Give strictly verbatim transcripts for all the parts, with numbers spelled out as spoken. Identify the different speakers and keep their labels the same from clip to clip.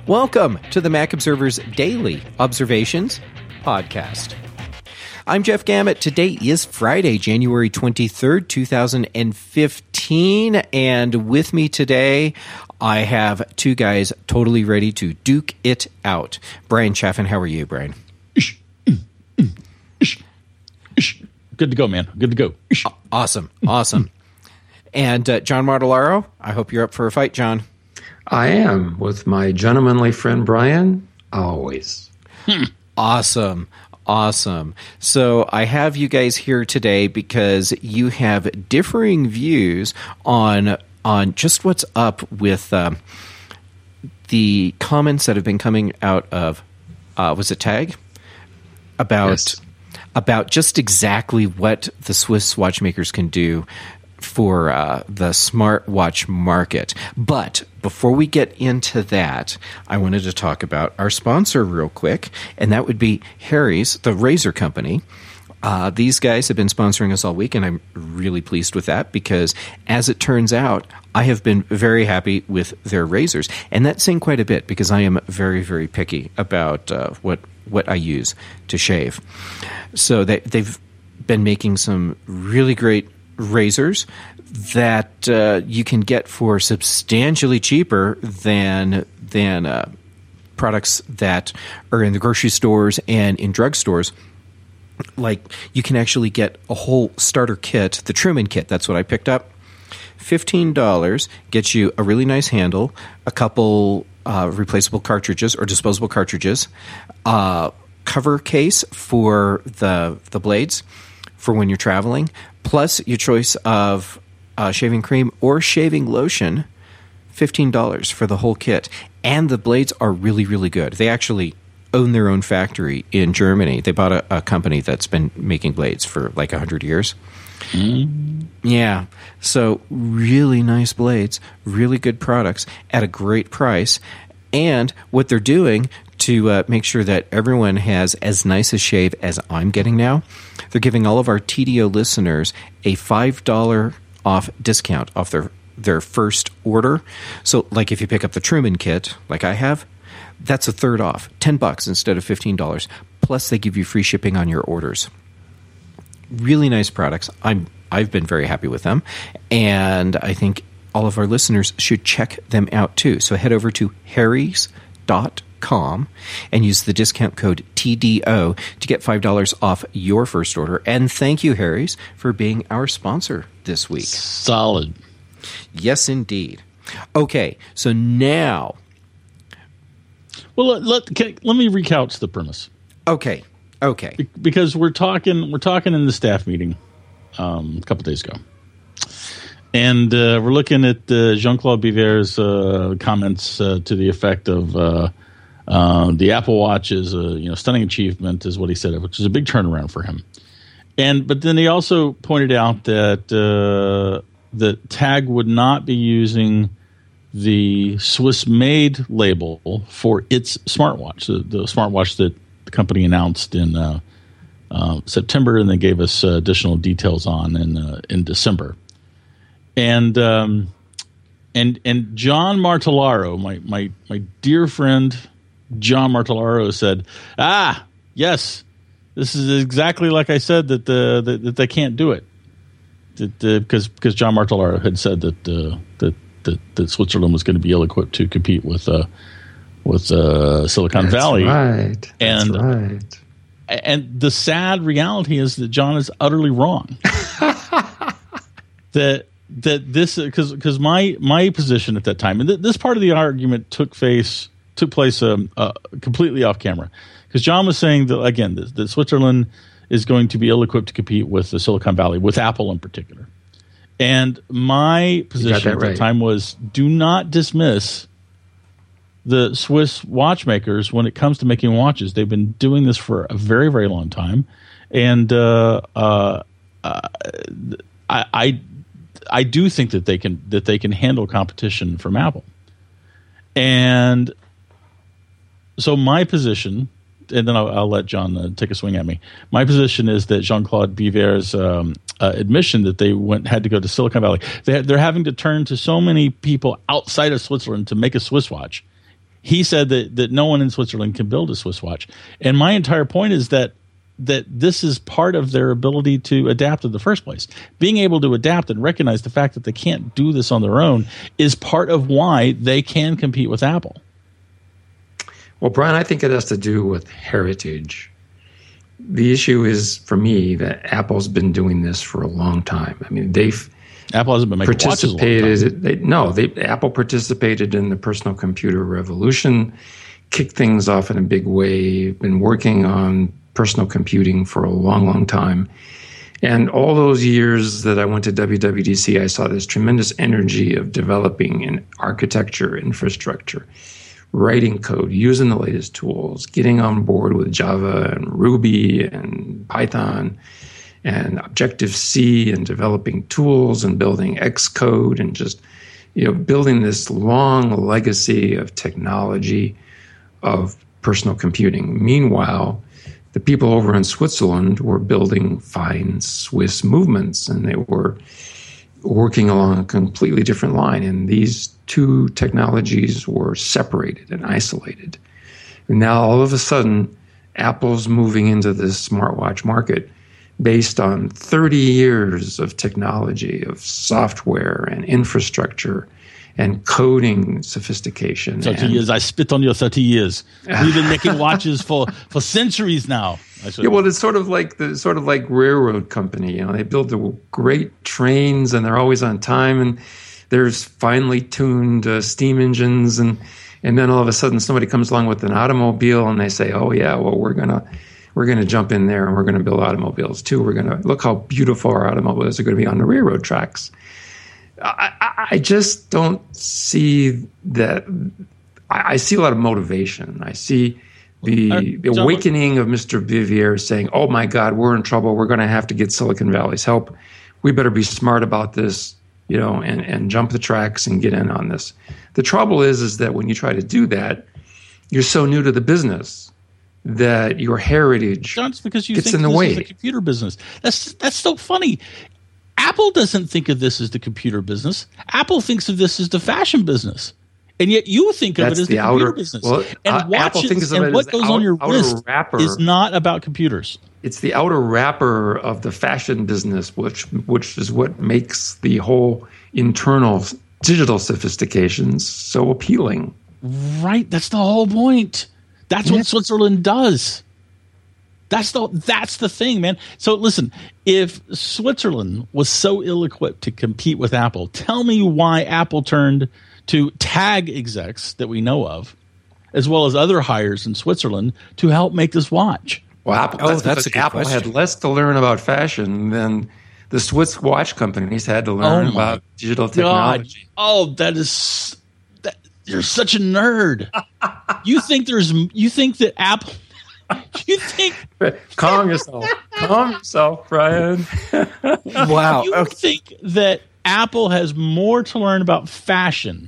Speaker 1: Welcome to the Mac Observer's Daily Observations podcast. I'm Jeff Gamet. Today is Friday, January twenty-third, two thousand fifteen, and with me today, I have two guys totally ready to duke it out. Brian Chaffin, how are you, Brian?
Speaker 2: Good to go, man. Good to go.
Speaker 1: Awesome, awesome. And uh, John Martellaro, I hope you're up for a fight, John.
Speaker 3: I am, with my gentlemanly friend Brian, always.
Speaker 1: Awesome. Awesome. So I have you guys here today because you have differing views on on just what's up with um, the comments that have been coming out of, uh, was it Tag? About,
Speaker 3: yes.
Speaker 1: about just exactly what the Swiss watchmakers can do for uh, the smartwatch market. But before we get into that, I wanted to talk about our sponsor real quick, and that would be Harry's, the razor company. Uh, these guys have been sponsoring us all week, and I'm really pleased with that because, as it turns out, I have been very happy with their razors. And that's saying quite a bit because I am very, very picky about uh, what, what I use to shave. So they, they've been making some really great razors that uh, you can get for substantially cheaper than than uh, products that are in the grocery stores and in drugstores. Like, you can actually get a whole starter kit, the trim-in kit. That's what I picked up. fifteen dollars gets you a really nice handle, a couple uh, replaceable cartridges or disposable cartridges, uh, cover case for the the blades for when you're traveling, plus your choice of uh, shaving cream or shaving lotion, fifteen dollars for the whole kit. And the blades are really, really good. They actually own their own factory in Germany. They bought a, a company that's been making blades for like one hundred years. Mm. Yeah. So really nice blades, really good products at a great price. And what they're doing to uh, make sure that everyone has as nice a shave as I'm getting now, they're giving all of our T D O listeners a five dollars off discount off their, their first order. So, like if you pick up the trim-in kit, like I have, that's a third off, ten bucks instead of fifteen dollars. Plus, they give you free shipping on your orders. Really nice products. I'm, I've been very happy with them, and I think all of our listeners should check them out too. So head over to harrys dot com and use the discount code T D O to get five dollars off your first order. And thank you, Harry's, for being our sponsor this week.
Speaker 2: Solid.
Speaker 1: Yes, indeed. Okay, so now...
Speaker 2: Well, let, let, can, let me recouch the premise.
Speaker 1: Okay, okay.
Speaker 2: Be, because we're talking we're talking in the staff meeting um, a couple days ago. And uh, we're looking at uh, Jean-Claude Biver's uh, comments uh, to the effect of uh, uh, the Apple Watch is a you know stunning achievement, is what he said, which is a big turnaround for him. And but then he also pointed out that uh, that Tag would not be using the Swiss-made label for its smartwatch, the, the smartwatch that the company announced in uh, uh, September, and they gave us uh, additional details on in uh, in December. And um, and and John Martellaro, my my my dear friend John Martellaro, said, "Ah, yes, this is exactly like I said that the that, that they can't do it, that because because John Martellaro had said that uh, that, that that Switzerland was going to be ill-equipped to compete with uh, with uh, Silicon
Speaker 3: That's
Speaker 2: Valley."
Speaker 3: Right. That's
Speaker 2: and
Speaker 3: right.
Speaker 2: And the sad reality is that John is utterly wrong. that. That this because because my my position at that time, and th- this part of the argument took face took place um, uh, completely off camera, because John was saying that again that, that Switzerland is going to be ill-equipped to compete with the Silicon Valley, with Apple in particular. And my position at
Speaker 3: right.
Speaker 2: that time was, do not dismiss the Swiss watchmakers when it comes to making watches. They've been doing this for a very very long time, and uh, uh, uh, I. I I do think that they can that they can handle competition from Apple. And so my position, and then I'll, I'll let John uh, take a swing at me. My position is that Jean-Claude Biver's um, uh, admission that they went had to go to Silicon Valley, they, they're having to turn to so many people outside of Switzerland to make a Swiss watch. he said that, that no one in Switzerland can build a Swiss watch. And my entire point is that that this is part of their ability to adapt in the first place. Being able to adapt and recognize the fact that they can't do this on their own is part of why they can compete with Apple.
Speaker 3: Well, Brian, I think it has to do with heritage. The issue is, for me, that Apple's been doing this for a long time. I mean, they've
Speaker 2: Apple hasn't been making watches a long time.
Speaker 3: participated. They, no, they, Apple participated in the personal computer revolution, kicked things off in a big way, been working on personal computing for a long, long time. And all those years that I went to W W D C, I saw this tremendous energy of developing an architecture, infrastructure, writing code, using the latest tools, getting on board with Java and Ruby and Python and Objective-C and developing tools and building Xcode and just, you know, building this long legacy of technology of personal computing. Meanwhile, the people over in Switzerland were building fine Swiss movements, and they were working along a completely different line. And these two technologies were separated and isolated. And now all of a sudden, Apple's moving into this smartwatch market based on thirty years of technology, of software and infrastructure and coding sophistication.
Speaker 2: thirty
Speaker 3: and,
Speaker 2: years. I spit on your thirty years. We've been making watches for, for centuries now.
Speaker 3: Yeah, well, it's sort of like the sort of like railroad company. You know, they build the great trains and they're always on time, and there's finely tuned uh, steam engines, and and then all of a sudden somebody comes along with an automobile and they say, oh yeah, well we're gonna we're gonna jump in there and we're gonna build automobiles too. We're gonna look how beautiful our automobiles are going to be on the railroad tracks. I, I just don't see that. I, I see a lot of motivation. I see the, the awakening of Mister Vivier saying, oh my God, we're in trouble. We're going to have to get Silicon Valley's help. We better be smart about this, you know, and, and jump the tracks and get in on this. The trouble is, is that when you try to do that, you're so new to the business that your heritage
Speaker 2: John, it's because you
Speaker 3: gets
Speaker 2: think
Speaker 3: in the
Speaker 2: this
Speaker 3: way.
Speaker 2: is the computer business. That's that's so funny. Apple doesn't think of this as the computer business. Apple thinks of this as the fashion business. And yet you think of
Speaker 3: That's
Speaker 2: it as
Speaker 3: the,
Speaker 2: the
Speaker 3: outer,
Speaker 2: computer business.
Speaker 3: Well,
Speaker 2: and
Speaker 3: uh, Apple
Speaker 2: watches
Speaker 3: thinks of
Speaker 2: and
Speaker 3: it
Speaker 2: what
Speaker 3: as
Speaker 2: goes
Speaker 3: the
Speaker 2: on your
Speaker 3: outer
Speaker 2: wrist
Speaker 3: wrapper.
Speaker 2: is not about computers.
Speaker 3: It's the outer wrapper of the fashion business, which which is what makes the whole internal digital sophistication so appealing.
Speaker 2: Right. That's the whole point. That's yeah. what Switzerland does. That's the that's the thing, man. So listen, if Switzerland was so ill-equipped to compete with Apple, tell me why Apple turned to tag execs that we know of, as well as other hires in Switzerland, to help make this watch.
Speaker 3: Well, Apple,
Speaker 1: oh,
Speaker 3: that's,
Speaker 1: that's a good
Speaker 3: Apple
Speaker 1: question.
Speaker 3: had less to learn about fashion than the Swiss watch companies had to learn
Speaker 2: Oh,
Speaker 3: about digital technology.
Speaker 2: God. Oh, that is that, you're such a nerd. You think there's you think that Apple you think
Speaker 3: Calm yourself. Calm yourself, Brian.
Speaker 1: Wow.
Speaker 2: you
Speaker 1: Okay.
Speaker 2: think that Apple has more to learn about fashion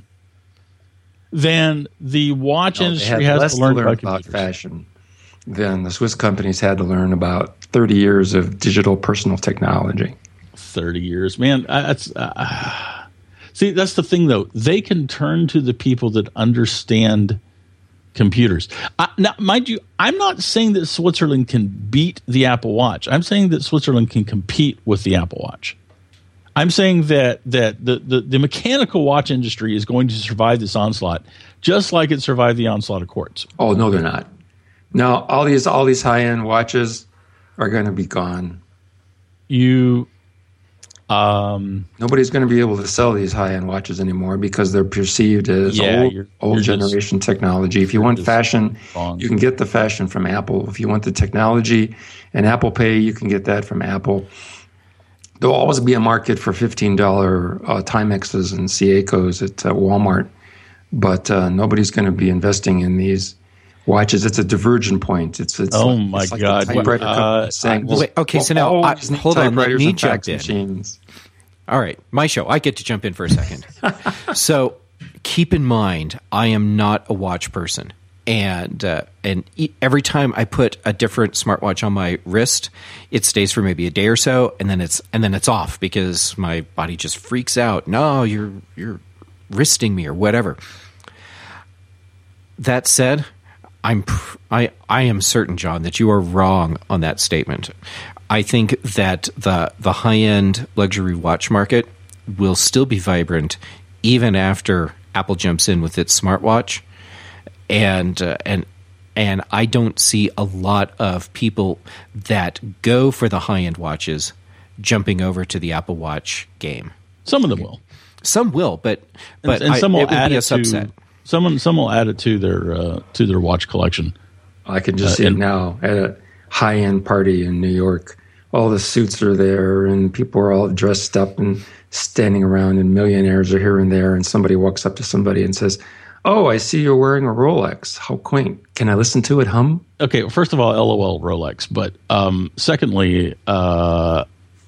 Speaker 2: than the watch
Speaker 3: No, they
Speaker 2: industry
Speaker 3: had
Speaker 2: has
Speaker 3: less
Speaker 2: to learn,
Speaker 3: to learn
Speaker 2: about,
Speaker 3: about
Speaker 2: computers.
Speaker 3: fashion than the Swiss companies had to learn about thirty years of digital personal technology.
Speaker 2: thirty years, man. uh, That's uh, see, that's the thing, though. They can turn to the people that understand computers. Uh, now, mind you, I'm not saying that Switzerland can beat the Apple Watch. I'm saying that Switzerland can compete with the Apple Watch. I'm saying that that the, the, the mechanical watch industry is going to survive this onslaught, just like it survived the onslaught of quartz.
Speaker 3: Oh no, they're not. No, all these all these high end watches are going to be gone.
Speaker 2: You, um,
Speaker 3: Nobody's going to be able to sell these high end watches anymore because they're perceived as
Speaker 2: Yeah,
Speaker 3: old,
Speaker 2: you're-
Speaker 3: old
Speaker 2: you're just-
Speaker 3: generation technology. If you want
Speaker 2: just
Speaker 3: fashion,
Speaker 2: wrong.
Speaker 3: you can get the fashion from Apple. If you want the technology and Apple Pay, you can get that from Apple. There'll always be a market for fifteen dollars uh, Timexes and Seikos at uh, Walmart, but uh, nobody's going to be investing in these watches. It's a divergent point. It's, it's
Speaker 2: Oh,
Speaker 3: like,
Speaker 2: my
Speaker 3: it's like
Speaker 2: God.
Speaker 3: the typewriter
Speaker 2: Uh,
Speaker 3: company saying,
Speaker 1: uh, wait, okay, so now,
Speaker 3: we'll
Speaker 1: I-
Speaker 3: always need
Speaker 1: hold on, let
Speaker 3: typewriters
Speaker 1: me
Speaker 3: and
Speaker 1: jump
Speaker 3: fax
Speaker 1: in.
Speaker 3: machines.
Speaker 1: All right, my show. I get to jump in for a second. So keep in mind, I am not a watch person. And uh, and e- every time I put a different smartwatch on my wrist, it stays for maybe a day or so, and then it's and then it's off because my body just freaks out. No, you're you're wristing me or whatever. That said, I'm pr- I I am certain, John, that you are wrong on that statement. I think that the the high-end luxury watch market will still be vibrant even after Apple jumps in with its smartwatch, and uh, and and I don't see a lot of people that go for the high-end watches jumping over to the Apple Watch game.
Speaker 2: Some of them will.
Speaker 1: Some will, but but
Speaker 2: and, and some
Speaker 1: I,
Speaker 2: will
Speaker 1: it would
Speaker 2: add
Speaker 1: be a
Speaker 2: it
Speaker 1: subset.
Speaker 2: to someone. Some will add it to their uh, to their watch collection.
Speaker 3: I can just
Speaker 2: Uh,
Speaker 3: see it
Speaker 2: and-
Speaker 3: now at a high-end party in New York. All the suits are there, and people are all dressed up and standing around, and millionaires are here and there. And somebody walks up to somebody and says, "Oh, I see you're wearing a Rolex. How quaint! Can I listen to it hum?"
Speaker 2: Okay, well, first of all, LOL Rolex, but um, secondly, uh,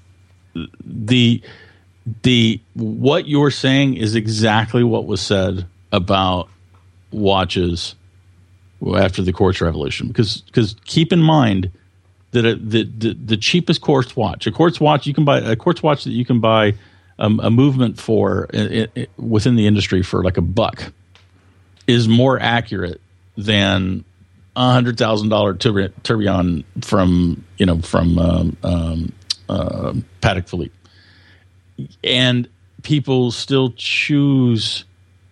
Speaker 2: the the what you're saying is exactly what was said about watches after the quartz revolution. Because because keep in mind that a, the, the the cheapest quartz watch, a quartz watch you can buy, a quartz watch that you can buy um, a movement for it, it, within the industry for like a buck is more accurate than a hundred thousand dollar tourbillon from you know from um, um, uh, Patek Philippe, and people still choose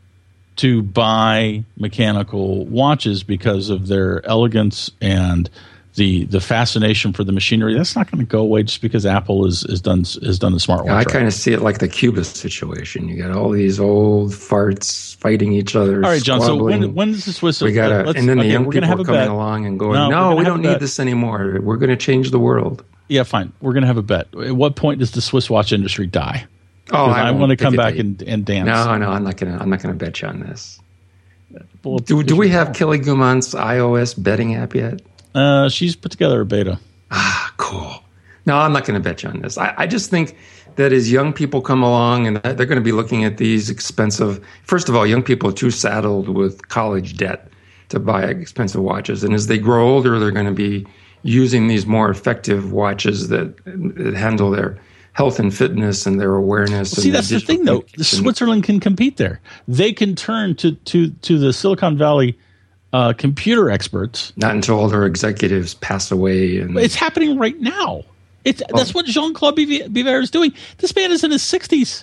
Speaker 2: to buy mechanical watches because of their elegance and the the fascination for the machinery. That's not going to go away just because Apple is is done has done the smartwatch.
Speaker 3: Yeah, I
Speaker 2: right.
Speaker 3: kind of see it like the Cubist situation. You got all these old farts fighting each other.
Speaker 2: All right, John.
Speaker 3: squabbling.
Speaker 2: So when when does the Swiss?
Speaker 3: we got
Speaker 2: uh,
Speaker 3: to, and then the
Speaker 2: okay,
Speaker 3: young
Speaker 2: we're gonna
Speaker 3: people
Speaker 2: have
Speaker 3: are
Speaker 2: a
Speaker 3: coming
Speaker 2: bet.
Speaker 3: along and going,
Speaker 2: No,
Speaker 3: "No,
Speaker 2: we're gonna
Speaker 3: we
Speaker 2: have
Speaker 3: don't
Speaker 2: a
Speaker 3: need
Speaker 2: bet.
Speaker 3: this anymore. We're going to change the world."
Speaker 2: Yeah, fine. We're going to have a bet. At what point does the Swiss watch industry die?
Speaker 3: Oh,
Speaker 2: Because I,
Speaker 3: won't
Speaker 2: want to
Speaker 3: pick
Speaker 2: come
Speaker 3: a
Speaker 2: back
Speaker 3: date.
Speaker 2: and, and dance.
Speaker 3: No, no, I'm not going to. I'm not going to bet you on this.
Speaker 2: Well,
Speaker 3: Do do we have Kelly Guimond's iOS betting app yet?
Speaker 2: Uh, she's put together a beta.
Speaker 3: Ah, cool. No, I'm not going to bet you on this. I, I just think that as young people come along and they're going to be looking at these expensive, first of all, young people are too saddled with college debt to buy expensive watches. And as they grow older, they're going to be using these more effective watches that, that handle their health and fitness and their awareness.
Speaker 2: See,
Speaker 3: and
Speaker 2: that's
Speaker 3: their
Speaker 2: the thing, though.
Speaker 3: digital
Speaker 2: Switzerland can compete there. They can turn to to to the Silicon Valley uh, computer experts.
Speaker 3: Not until all their executives pass away. And
Speaker 2: It's happening right now. It's that's what Jean-Claude Biver is doing. This man is in his sixties.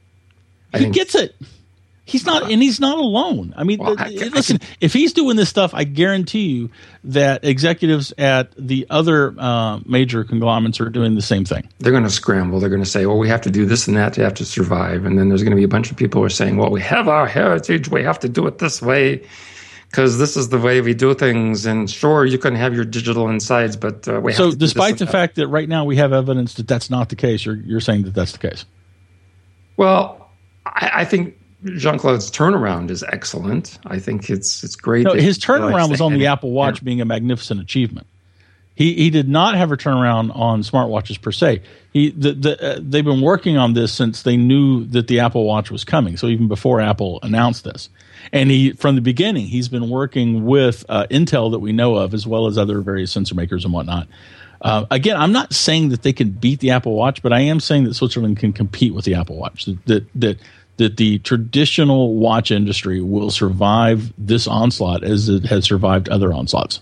Speaker 3: I
Speaker 2: He
Speaker 3: think-
Speaker 2: gets it. He's not, and he's not alone. I mean,
Speaker 3: Well,
Speaker 2: th-
Speaker 3: I- I
Speaker 2: listen.
Speaker 3: can-
Speaker 2: if he's doing this stuff, I guarantee you that executives at the other uh, major conglomerates are doing the same thing.
Speaker 3: they're going to scramble. They're going to say, well, we have to do this and that to have to survive. And then there's going to be a bunch of people who are saying, well, we have our heritage. We have to do it this way because this is the way we do things. And sure, you can have your digital insides, but uh, we have
Speaker 2: So,
Speaker 3: to do this
Speaker 2: despite
Speaker 3: and
Speaker 2: the
Speaker 3: that.
Speaker 2: fact that right now we have evidence that that's not the case, you're you're saying that that's the case.
Speaker 3: Well, I, I think Jean-Claude's turnaround is excellent. I think it's it's great.
Speaker 2: No,
Speaker 3: that
Speaker 2: his
Speaker 3: he likes
Speaker 2: turnaround was
Speaker 3: to
Speaker 2: on the
Speaker 3: edit.
Speaker 2: Apple Watch being a magnificent achievement. He he did not have a turnaround on smartwatches per se. He the, the uh, they've been working on this since they knew that the Apple Watch was coming. So even before Apple announced this, and he from the beginning he's been working with uh, Intel that we know of, as well as other various sensor makers and whatnot. Uh, again, I'm not saying that they can beat the Apple Watch, but I am saying that Switzerland can compete with the Apple Watch. That that that, that the traditional watch industry will survive this onslaught as it has survived other onslaughts.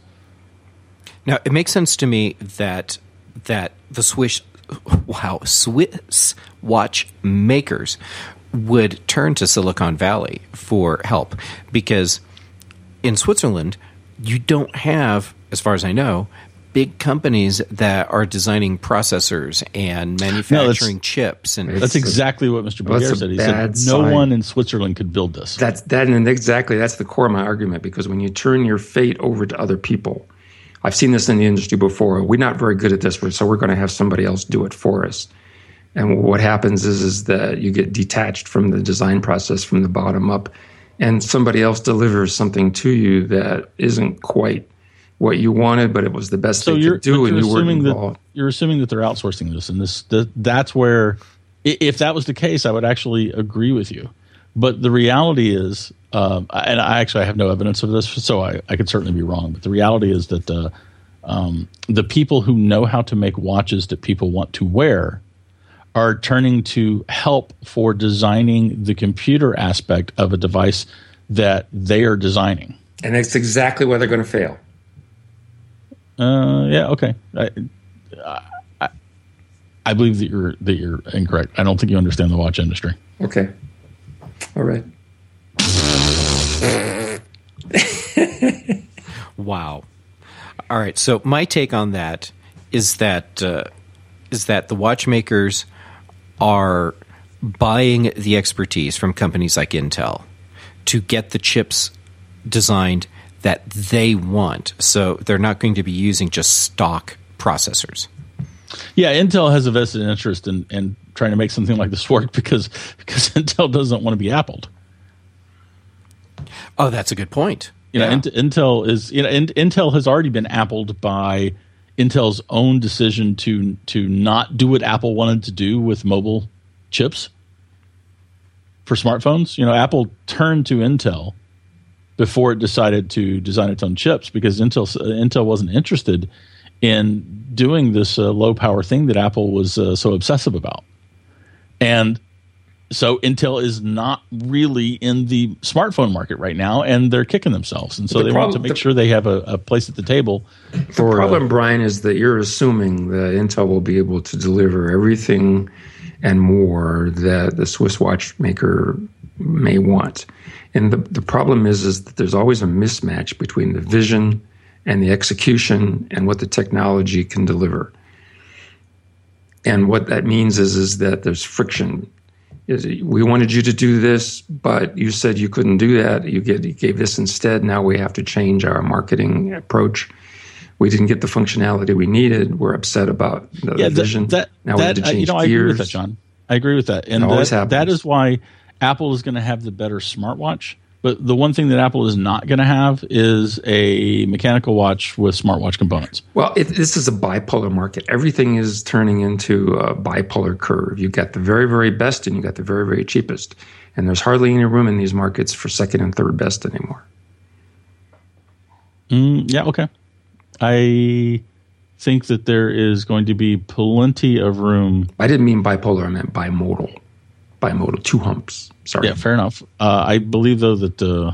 Speaker 1: Now, it makes sense to me that that the Swiss, wow, Swiss watch makers would turn to Silicon Valley for help because in Switzerland, you don't have, as far as I know, big companies that are designing processors and manufacturing chips. And
Speaker 2: That's exactly what Mister
Speaker 3: Well,
Speaker 2: Bouguer
Speaker 3: that's a
Speaker 2: said. He said
Speaker 3: bad
Speaker 2: no
Speaker 3: sign.
Speaker 2: one in Switzerland could build this.
Speaker 3: That's that, and exactly that's the core of my argument. Because when you turn your fate over to other people, I've seen this in the industry before. We're not very good at this, so we're going to have somebody else do it for us. And what happens is, is that you get detached from the design process from the bottom up, and somebody else delivers something to you that isn't quite what you wanted, but it was the best
Speaker 2: So
Speaker 3: they
Speaker 2: you're,
Speaker 3: could do,
Speaker 2: but
Speaker 3: and
Speaker 2: you're
Speaker 3: you weren't
Speaker 2: assuming
Speaker 3: involved.
Speaker 2: that you're assuming that they're outsourcing this, and this that, that's where, i- if that was the case, I would actually agree with you. But the reality is, um, and I actually have no evidence of this, so I, I could certainly be wrong. But the reality is that uh, um, the people who know how to make watches that people want to wear are turning to help for designing the computer aspect of a device that they are designing.
Speaker 3: And that's exactly why they're going to fail.
Speaker 2: Uh, yeah, okay. I, I, I believe that you're that you're incorrect. I don't think you understand the watch industry.
Speaker 3: Okay. All right.
Speaker 1: Wow. All right. So my take on that is that uh, is that the watchmakers are buying the expertise from companies like Intel to get the chips designed that they want. So they're not going to be using just stock processors.
Speaker 2: Yeah, Intel has a vested interest in, in trying to make something like this work because because Intel doesn't want to be appled.
Speaker 1: Oh, that's a good point.
Speaker 2: You know,
Speaker 1: yeah.
Speaker 2: Intel is you know, Intel has already been appled by Intel's own decision to to not do what Apple wanted to do with mobile chips for smartphones. You know, Apple turned to Intel before it decided to design its own chips because Intel Intel wasn't interested in doing this uh, low power thing that Apple was uh, so obsessive about. And so Intel is not really in the smartphone market right now, and they're kicking themselves. And so the they problem, want to make the, sure they have a, a place at the table. For,
Speaker 3: the problem,
Speaker 2: uh,
Speaker 3: Brian, is that you're assuming that Intel will be able to deliver everything and more that the Swiss watchmaker may want. And the, the problem is, is that there's always a mismatch between the vision and the execution and what the technology can deliver. And what that means is, is that there's friction. Is we wanted you to do this, but you said you couldn't do that. You, get, you gave this instead. Now we have to change our marketing approach. We didn't get the functionality we needed. We're upset about the,
Speaker 2: yeah,
Speaker 3: the vision.
Speaker 2: That,
Speaker 3: now
Speaker 2: that,
Speaker 3: we have to change
Speaker 2: uh, you know, I
Speaker 3: gears.
Speaker 2: agree with that, John. I agree with that. And that, that is why Apple is going to have the better smartwatch. But the one thing that Apple is not going to have is a mechanical watch with smartwatch components.
Speaker 3: Well, it, this is a bipolar market. Everything is turning into a bipolar curve. You got the very, very best and you got the very, very cheapest. And there's hardly any room in these markets for second and third best anymore.
Speaker 2: Mm, yeah, okay. I think that there is going to be plenty of room.
Speaker 3: I didn't mean bipolar. I meant bimodal. Bimodal, two humps. Sorry.
Speaker 2: Yeah, fair enough. Uh, I believe though that uh,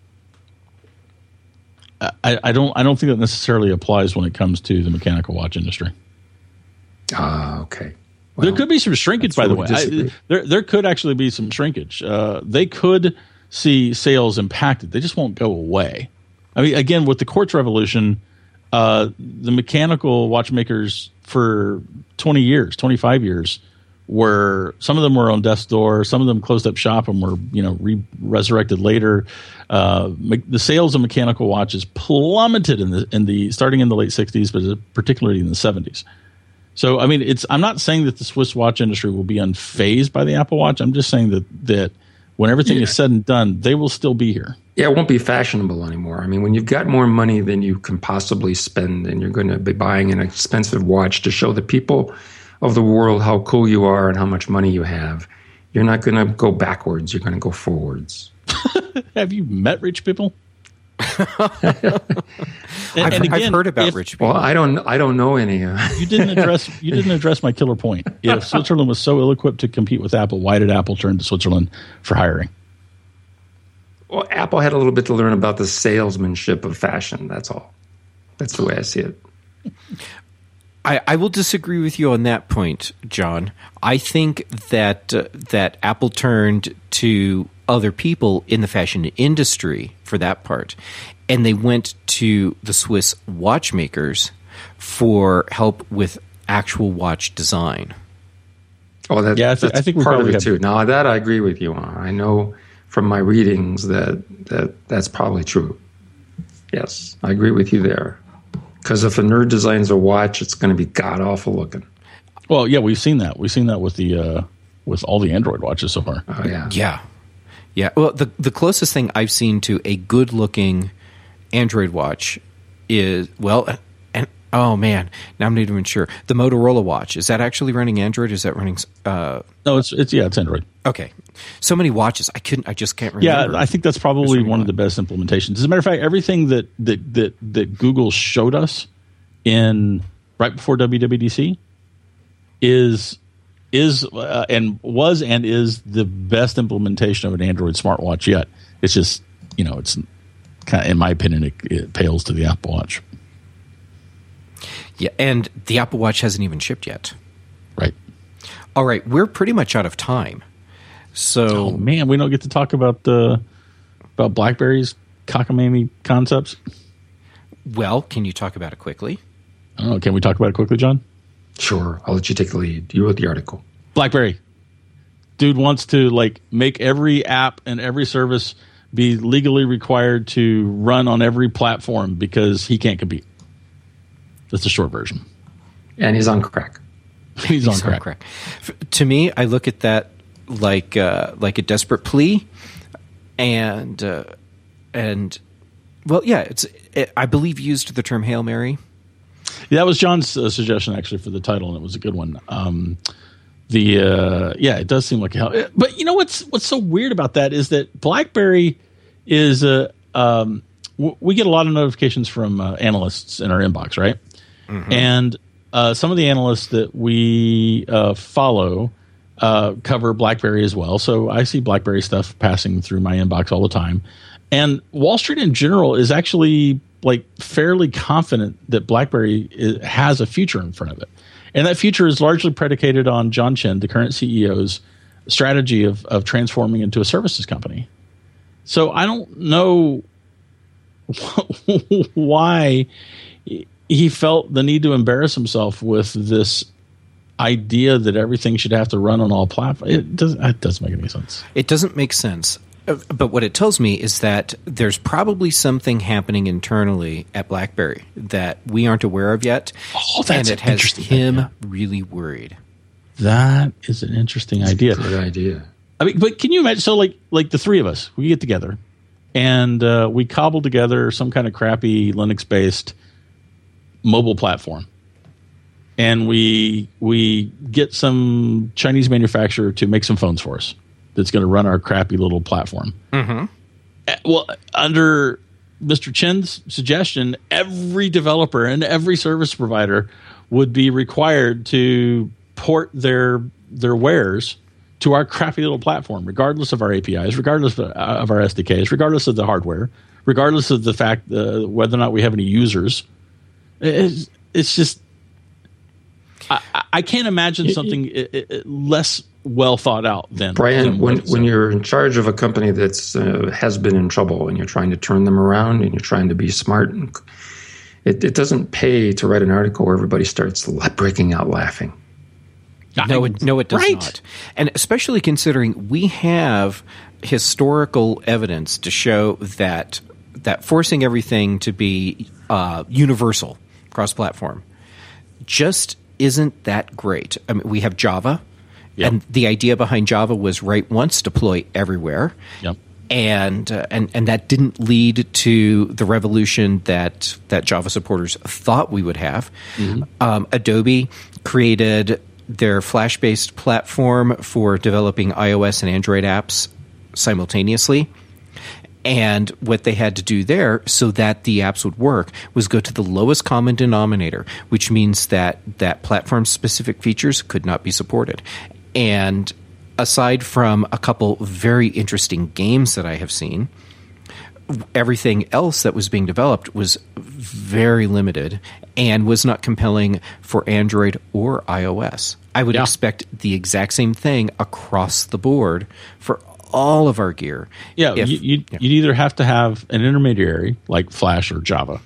Speaker 2: I, I don't I don't think that necessarily applies when it comes to the mechanical watch industry.
Speaker 3: Ah, uh, okay. Well,
Speaker 2: there could be some shrinkage, by the way. I, there there could actually be some shrinkage. Uh, they could see sales impacted. They just won't go away. I mean, again, with the quartz revolution, uh, the mechanical watchmakers for twenty years, twenty-five years. Where some of them were on death's door, some of them closed up shop and were, you know, re- resurrected later. Uh, me- the sales of mechanical watches plummeted in the in the starting in the late sixties, but particularly in the seventies. So, I mean, it's I'm not saying that the Swiss watch industry will be unfazed by the Apple Watch. I'm just saying that that when everything yeah. is said and done, they will still be here.
Speaker 3: Yeah, it won't be fashionable anymore. I mean, when you've got more money than you can possibly spend, and you're going to be buying an expensive watch to show the people of the world how cool you are and how much money you have, you're not going to go backwards. You're going to go forwards.
Speaker 2: Have you met rich people?
Speaker 1: and, I've, and again, I've heard about
Speaker 2: if,
Speaker 1: rich people.
Speaker 3: Well, I don't. I don't know any. Uh,
Speaker 2: you didn't address. You didn't address my killer point. If Switzerland was so ill-equipped to compete with Apple, why did Apple turn to Switzerland for hiring?
Speaker 3: Well, Apple had a little bit to learn about the salesmanship of fashion. That's all. That's the way I see it.
Speaker 1: I, I will disagree with you on that point, John. I think that uh, that Apple turned to other people in the fashion industry for that part, and they went to the Swiss watchmakers for help with actual watch design.
Speaker 3: Oh, that,
Speaker 2: yeah, I, th-
Speaker 3: that's
Speaker 2: I think we
Speaker 3: part of it
Speaker 2: have-
Speaker 3: too. Now that I agree with you on. I know from my readings that that that's probably true. Yes, I agree with you there. Because if a nerd designs a watch, it's going to be god awful looking.
Speaker 2: Well, yeah, we've seen that. We've seen that with the uh, with all the Android watches so far.
Speaker 3: Oh yeah,
Speaker 1: yeah, yeah. Well, the the closest thing I've seen to a good looking Android watch is well, and oh man, now I'm not even sure. The Motorola watch, is that actually running Android? Is that running? Uh,
Speaker 2: no, it's it's yeah, it's Android.
Speaker 1: Okay, so many watches. I couldn't. I just can't remember.
Speaker 2: Yeah, I think that's probably one of the best implementations. As a matter of fact, everything that that that, that Google showed us in right before W W D C is is uh, and was and is the best implementation of an Android smartwatch yet. It's just, you know, it's kind of, in my opinion, it, it pales to the Apple Watch.
Speaker 1: Yeah, and the Apple Watch hasn't even shipped yet.
Speaker 2: Right.
Speaker 1: All right, we're pretty much out of time. So,
Speaker 2: oh, man, we don't get to talk about the about BlackBerry's cockamamie concepts.
Speaker 1: Well, can you talk about it quickly?
Speaker 2: I don't know. Can we talk about it quickly, John?
Speaker 3: Sure. I'll let you take the lead. You wrote the article.
Speaker 2: BlackBerry. Dude wants to like make every app and every service be legally required to run on every platform because he can't compete. That's the short version.
Speaker 3: And he's on crack.
Speaker 2: he's,
Speaker 1: he's
Speaker 2: on crack.
Speaker 1: On crack. F- to me, I look at that like uh, like a desperate plea, and uh, and well, yeah, it's it, I believe used the term Hail Mary.
Speaker 2: Yeah, that was John's uh, suggestion actually for the title, and it was a good one. Um, the uh, yeah, it does seem like hell. But you know what's what's so weird about that is that BlackBerry is a um, w- we get a lot of notifications from uh, analysts in our inbox, right? Mm-hmm. And uh, some of the analysts that we uh, follow uh, cover BlackBerry as well. So I see BlackBerry stuff passing through my inbox all the time. And Wall Street in general is actually like fairly confident that BlackBerry is, has a future in front of it. And that future is largely predicated on John Chen, the current C E O's strategy of, of transforming into a services company. So I don't know why he felt the need to embarrass himself with this idea that everything should have to run on all platforms. It doesn't, it doesn't make any sense.
Speaker 1: It doesn't make sense. But what it tells me is that there's probably something happening internally at BlackBerry that we aren't aware of yet.
Speaker 2: Oh, that's
Speaker 1: and it has him
Speaker 2: idea.
Speaker 1: really worried.
Speaker 2: That is an interesting
Speaker 3: that's
Speaker 2: idea.
Speaker 3: A good idea.
Speaker 2: I mean, but can you imagine? So, like, like the three of us, we get together and uh, we cobble together some kind of crappy Linux-based mobile platform, and we we get some Chinese manufacturer to make some phones for us that's going to run our crappy little platform.
Speaker 1: Mm-hmm.
Speaker 2: Well, under Mister Chen's suggestion, every developer and every service provider would be required to port their their wares to our crappy little platform, regardless of our A P Is, regardless of, of our S D Ks, regardless of the hardware, regardless of the fact uh, whether or not we have any users. It's, it's just I, I can't imagine something it, it, it, less well thought out than
Speaker 3: Brian.
Speaker 2: Than
Speaker 3: when when you're in charge of a company that's uh, has been in trouble and you're trying to turn them around and you're trying to be smart, and it, it doesn't pay to write an article where everybody starts breaking out laughing.
Speaker 1: No, it, no, it does
Speaker 2: right.
Speaker 1: not. And especially considering we have historical evidence to show that that forcing everything to be uh, universal, cross-platform, just isn't that great. I mean, we have Java, yep. and the idea behind Java was write once, deploy everywhere.
Speaker 2: Yep.
Speaker 1: And, uh, and and that didn't lead to the revolution that that Java supporters thought we would have. Mm-hmm. Um, Adobe created their Flash-based platform for developing iOS and Android apps simultaneously. And what they had to do there so that the apps would work was go to the lowest common denominator, which means that, that platform-specific features could not be supported. And aside from a couple very interesting games that I have seen, everything else that was being developed was very limited and was not compelling for Android or iOS. I would yeah. expect the exact same thing across the board for all of our gear.
Speaker 2: Yeah, if, you, you'd, yeah. you'd either have to have an intermediary like Flash or Java,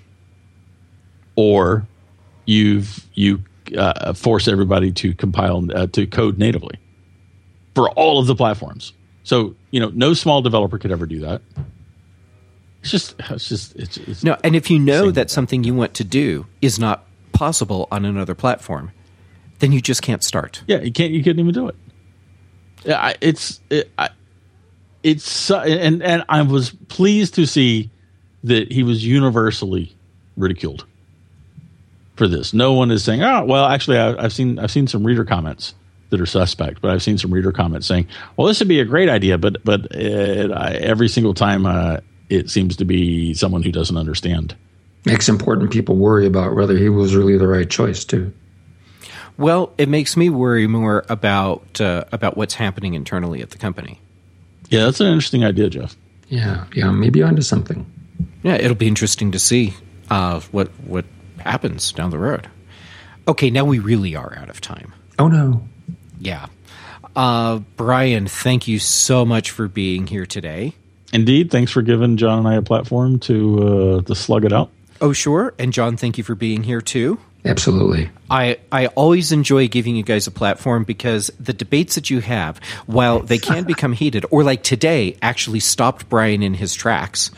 Speaker 2: or you've you uh, force everybody to compile uh, to code natively for all of the platforms. So you know, no small developer could ever do that. It's just, it's just, it's, it's
Speaker 1: no. And if you know that something you want to do is not possible on another platform, then you just can't start.
Speaker 2: Yeah, you can't. You couldn't even do it. Yeah, I, it's it, I, it's and and I was pleased to see that he was universally ridiculed for this. No one is saying, "Oh, well, actually, I, I've seen I've seen some reader comments that are suspect, but I've seen some reader comments saying, well, this would be a great idea, but but it, I, every single time uh, it seems to be someone who doesn't understand."
Speaker 3: Makes important people worry about whether he was really the right choice, too.
Speaker 1: Well, it makes me worry more about uh, about what's happening internally at the company.
Speaker 2: Yeah, that's an interesting idea, Jeff.
Speaker 3: Yeah, yeah, maybe onto something.
Speaker 1: Yeah, it'll be interesting to see uh, what what happens down the road. Okay, now we really are out of time.
Speaker 3: Oh, no.
Speaker 1: Yeah. Uh, Brian, thank you so much for being here today.
Speaker 2: Indeed. Thanks for giving John and I a platform to uh, to slug it out.
Speaker 1: Oh, sure. And John, thank you for being here, too.
Speaker 3: Absolutely.
Speaker 1: I, I always enjoy giving you guys a platform because the debates that you have, while they can become heated, or like today, actually stopped Brian in his tracks.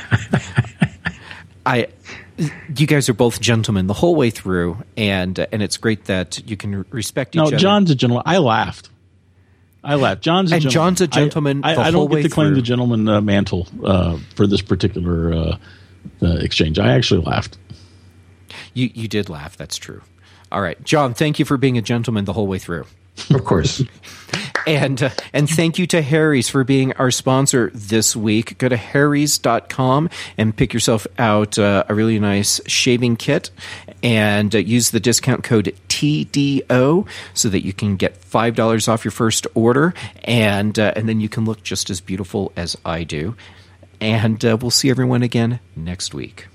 Speaker 1: I... You guys are both gentlemen the whole way through, and uh, and it's great that you can respect each
Speaker 2: no,
Speaker 1: other.
Speaker 2: No, John's a gentleman. I laughed. I laughed. John's a
Speaker 1: and
Speaker 2: gentleman.
Speaker 1: John's a gentleman
Speaker 2: I,
Speaker 1: the
Speaker 2: I, I
Speaker 1: whole
Speaker 2: don't
Speaker 1: way
Speaker 2: get to claim
Speaker 1: through.
Speaker 2: the gentleman uh, mantle uh, for this particular uh, uh, exchange. I actually laughed.
Speaker 1: You you did laugh. That's true. All right, John, thank you for being a gentleman the whole way through.
Speaker 3: Of course.
Speaker 1: And uh, and thank you to Harry's for being our sponsor this week. Go to harrys dot com and pick yourself out uh, a really nice shaving kit and uh, use the discount code T D O so that you can get five dollars off your first order, and uh, and then you can look just as beautiful as I do. And uh, we'll see everyone again next week.